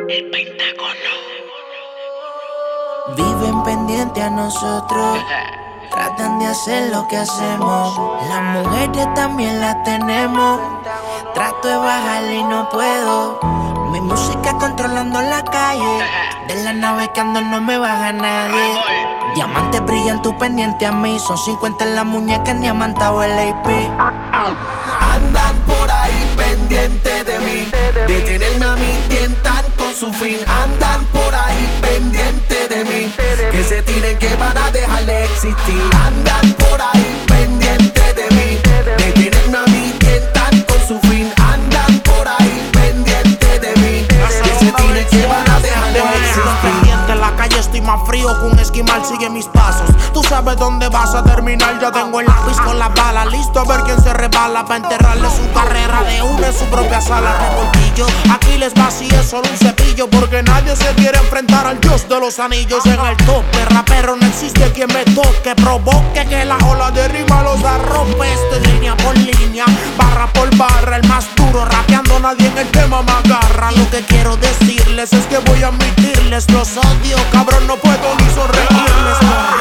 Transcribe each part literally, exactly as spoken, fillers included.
El Pentágono. Viven pendiente a nosotros, tratan de hacer lo que hacemos. Las mujeres también las tenemos. Trato de bajarle y no puedo. Mi música controlando la calle. De la nave que ando no me baja nadie. Diamantes brillan, tú pendiente a mí. Son cincuenta en la muñeca, en diamantado el A P. Andan por ahí pendiente de mí. De tenerme a mí tientan con su fin. Andan por ahí pendiente de mí. Que se tiren que van a dejar de existir. Andan por ahí pendiente de mí. De tenerme a mí tientan con su fin. Andan por ahí pendiente de mí. Que se tiren que van a dejar de existir. En la calle estoy más frío que un esquimal, sigue mis pasos. Tú sabes dónde vas a terminar. Ya tengo el lápiz con la bala, listo a ver quién se resbala. Pa' enterrarle su carrera de una en su propia sala. Revoltillo, aquí les vacíe solo un cepillo. Porque nadie se quiere enfrentar al dios de los anillos. En el tope, rapero, no existe quien me toque. Provoque que la ola de rima los arrope. Estoy línea por línea, barra por barra. El más duro, rapeando nadie en el tema me agarra. Lo que quiero decirles es que voy a admitirles los odio, cabrón, no puedo ni sonreírles.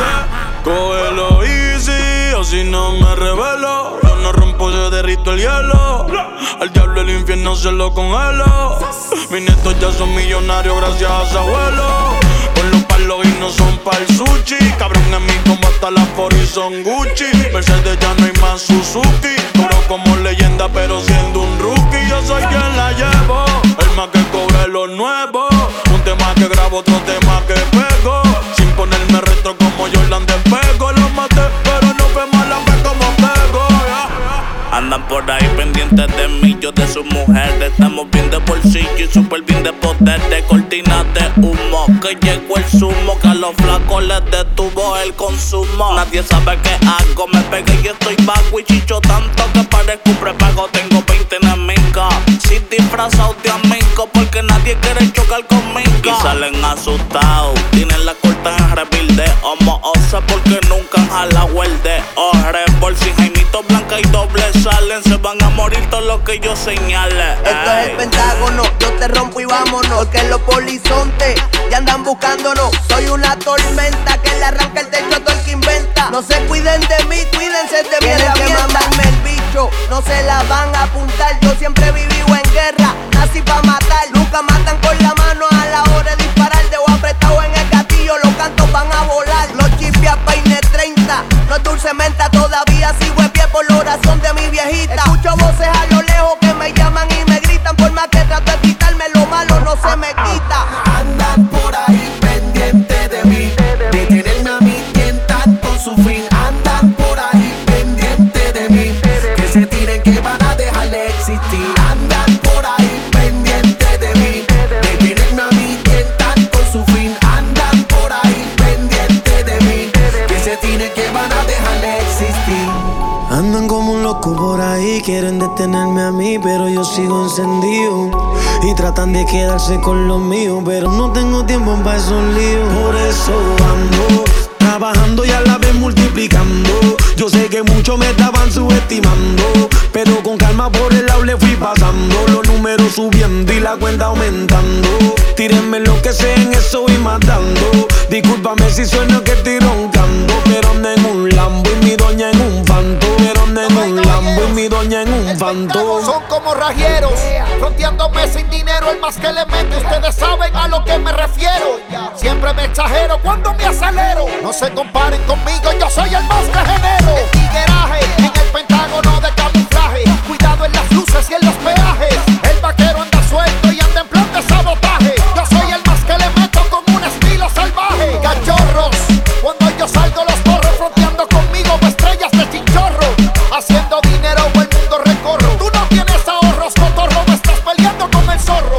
Cógelo easy, o si no me revelo. Yo no rompo, yo derrito el hielo. Al diablo el infierno se lo congelo. Mis nietos ya son millonarios gracias a su abuelo. Con los palos y no son pa'l sushi. Cabrón en mí como hasta las foris son Gucci. Mercedes ya no hay más Suzuki. Duro como leyenda pero siendo un rookie. Yo soy quien la llevo, el más que cobre lo nuevo. Un tema que grabo, otro tema que pego. Sin ponerme retro como Jordan despego. Los maté pero no vemos la fe como pego, yeah. Andan por ahí pendientes de mí, yo de su mujer. Estamos bien de bolsillo y súper bien de poder. De cortinas de humo, que llegó el zumo. Que a los flacos les detuvo el consumo. Nadie sabe qué hago, me pegué y estoy vago. Y chicho tanto que parezco un prepago. Tengo veinte enemigos, sin disfrazados de amigos. Porque nadie quiere chocar conmigo. Y salen asustados, tienen la corta en rebuilde. Homo osa porque nunca han jalado el de ore. Bolsi, Jaimito, Blanca y doble salen. Se van a morir todos los que yo señale. Esto es el Pentágono, yo te rompo y vámonos. Porque los polizontes ya andan buscándonos. Soy una tormenta que le arranca el techo a todo el que inventa. No se cuiden de mí, cuídense de mi herramienta. Tienen que mandarme el bicho, no se la van a apuntar. Yo siempre he vivido en guerra, nací pa' matar. Nunca matan con la mano a la hora de disparar. Dejo apretado en el gatillo, los cantos van a volar. Los chipias peine treinta, no es dulce menta. Todavía sigo en pie por la oración de mi viejita. Escucho voces a lo lejos que me llaman y me gritan. Por más que trato de quitarme lo malo no se me quita. Andan por ahí pendiente de mí. De tenerme a mí tientan con su fin. Andan por ahí pendiente de mí. Que se tiren que van a dejar de existir. Andan por ahí pendiente de mí. De tenerme a mí tientan con su fin. Andan por ahí pendiente de mí. Que se tiren que van a dejar de existir. Andan como un loco por ahí, quieren detenerme a mí, pero yo sigo encendido. Y tratan de quedarse con lo mío, pero no tengo tiempo para esos líos. Por eso ando trabajando y a la vez multiplicando. Yo sé que muchos me estaban subestimando, pero con calma por el lado le fui pasando. Los números subiendo y la cuenta aumentando. Tírenme lo que sé, en eso voy matando. Discúlpame si sueno que estoy roncando, pero ando en un Lambo y mi doña en un Fanto. Pero ando en un Lambo y mi doña en un Fanto. Son como rajieros, fronteándome sin dinero, el más que le mete. Ustedes saben a lo que me refiero. Siempre me exagero cuando me acelero. No se comparen conmigo, yo soy el más que genero. El tigueraje en el Pentágono de camuflaje. Cuidado en las luces y en los peajes. El vaquero anda suelto y anda en plan de sabotaje. Yo soy el más que le meto con un estilo salvaje. Cachorros, cuando yo salgo los corro. Fronteando conmigo estrellas de chinchorro. Haciendo dinero o el mundo recorro. Tú no tienes ahorros, cotorro. Me estás peleando con el zorro.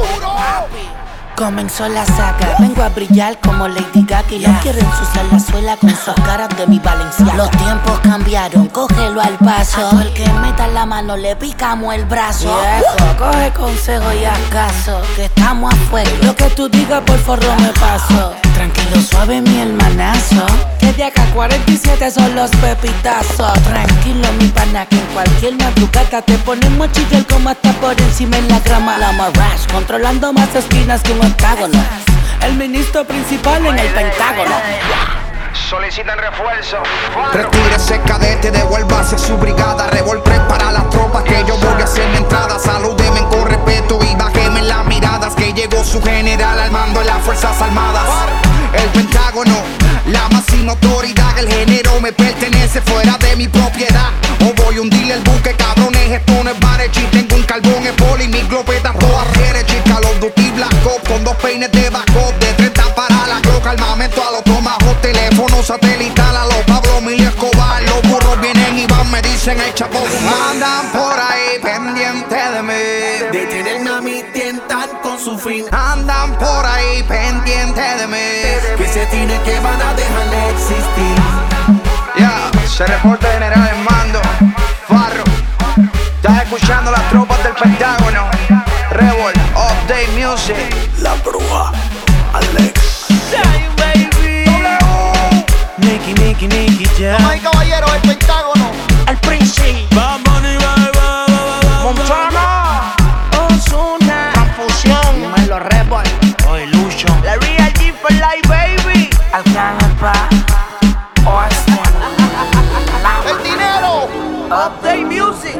Comenzó la saga, vengo a brillar como Lady Gaga. Y no quiero ensuciar la suela con sus caras de mi Valenciaga. Los tiempos cambiaron, cógelo al paso. A todo el que meta la mano le picamos el brazo. Viejo, coge consejo y haz caso, que estamos a fuego. Lo que tú digas por forro me paso. Tranquilo, suave, mi hermanazo. Que de acá cuarenta y siete son los pepitazos. Tranquilo, mi pana, que en cualquier madrugada te ponemos chiller como hasta por encima en la grama. La Marash, controlando más esquinas que un octágono. El ministro principal en el Pentágono. Solicitan refuerzo. Retírese, cadete, devuélvase su brigada. Revolver para las tropas que yo voy a hacer mi entrada. Salúdeme con respeto y bájeme las miradas. Que llegó su general al mando de las fuerzas armadas. El Pentágono, la máxima autoridad. El género me pertenece fuera de mi propiedad. O voy a hundirle el buque, cabrones, esto no es barechi. Tengo un carbón, es poli, mi glopeta todas quiere, chica. Los Duty Black Ops con dos peines de backup. De treinta para la Glock, armamento a los tomahawk. Teléfono satelital a los Pablo Emilio Escobar. Los burros vienen y van, me dicen el Chapo Guzmán. Andan por ahí pendiente de mí. De tenerme a mí tientan con su fin. Andan por ahí pendiente de mí. Que se tiene que van a dejar de existir. Ya, yeah, se reporta general en mando. Farro, estás escuchando las tropas del Pentágono. Revolt, Update Music. La Bruja, Alex. Nicky, Nicky, Nicky, ya. Damas y caballeros, el Pentágono. El Príncipe.